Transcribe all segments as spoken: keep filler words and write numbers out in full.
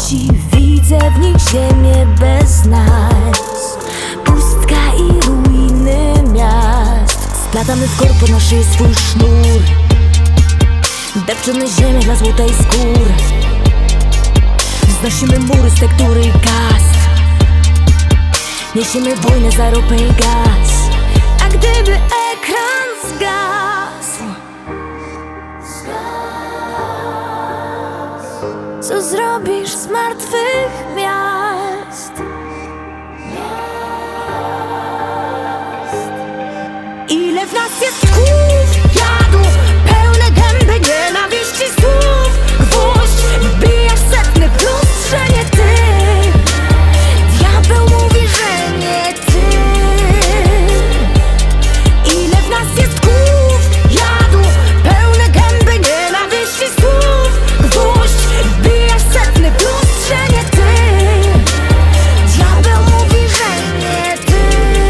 wnętrzności, widzę w nich ziemię bez nas. Pustka i ruiny miast. Splatamy w korpo na szyję swój sznur. Depczemy ziemię dla złotej skóry. Wznosimy mury z tektury i kast. Niesiemy wojnę za ropę i gaz. A gdyby ekran zgasł, co zrobisz z martwych miast? Ile w nas jest kłów, jadu, pełne gęby nienawiści słów. Gwóźdź wbijasz setny w lustrze, nie ty. Diabeł mówi, że nie ty. Ile w nas jest kłów, jadu, pełne gęby nienawiści słów. Gwóźdź wbijasz setny w lustrze, nie ty. Diabeł mówi, że nie ty.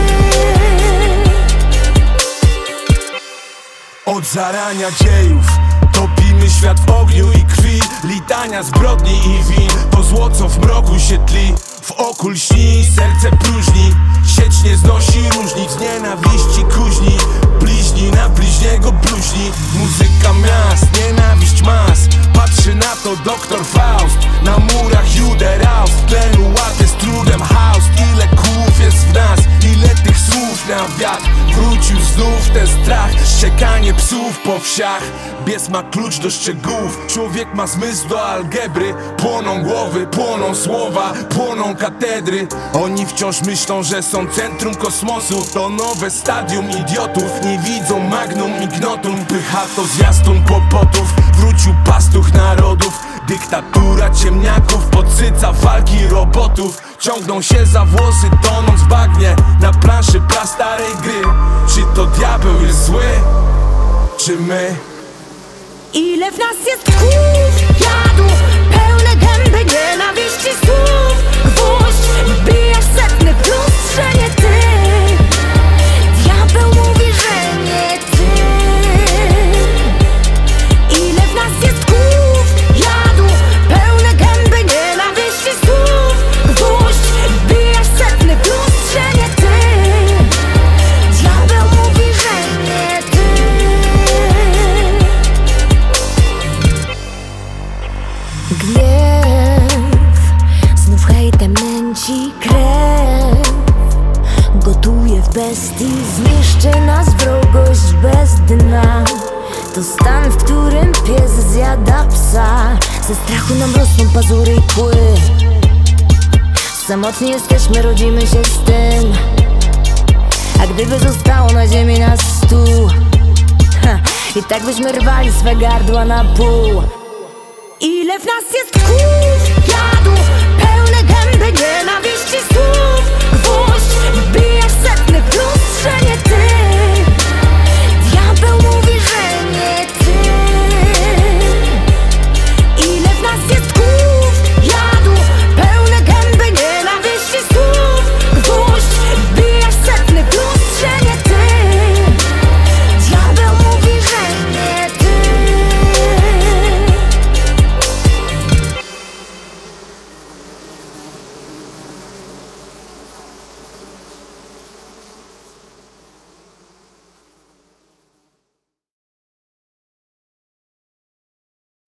Od zarania dziejów topimy świat w ogniu i krwi. Litania zbrodni i win, to zło co w mroku się tli. W oku lśni, serce próżni. Sieć nie znosi różnic, nienawiści kuźni. Bliźni na bliźniego bluźni. Muzyka miast, nienawiść mas. Patrzy na to doktor Faust. Na murach Juderaus, w tlenu łatę z trudem Haust. Ile kłów jest w nas, ile tych słów na wiatr. Wrócił znów ten strach, szczekanie psów po wsiach. Bies ma klucz do szczegółów, człowiek ma zmysł do algebry. Płoną głowy, płoną słowa, płoną katedry. Oni wciąż myślą, że są centrum kosmosu. To nowe stadium idiotów, nie widzą magnum ignotum. Pycha to zwiastun kłopotów, wrócił pastuch narodów. Dyktatura ciemniaków, podsyca walki robotów. Ciągną się za włosy, tonąc w bagnie na planszy prastarej gry. Czy to diabeł jest zły, czy my? Ile w nas jest kłów, jadu, pełne gęby nienawiści słów. Gwóźdź wbijasz setny w lustrze, nie ty. Diabeł mówi, że nie ty. Ile w nas jest kłów, jadu, pełne gęby nienawiści słów. Gwóźdź wbijasz setny w lustrze, nie ty. Diabeł mówi, że nie ty. Gniew znów hejtem nęci krew. Gotuje w bestii, zniszczy nas wrogość bez dna. To stan, w którym pies zjada psa. Ze strachu nam rosną pazury i kły. Samotni jesteśmy, rodzimy się z tym. A gdyby zostało na ziemi nas stu, ha, i tak byśmy rwali swe gardła na pół. Ile w nas jest kół?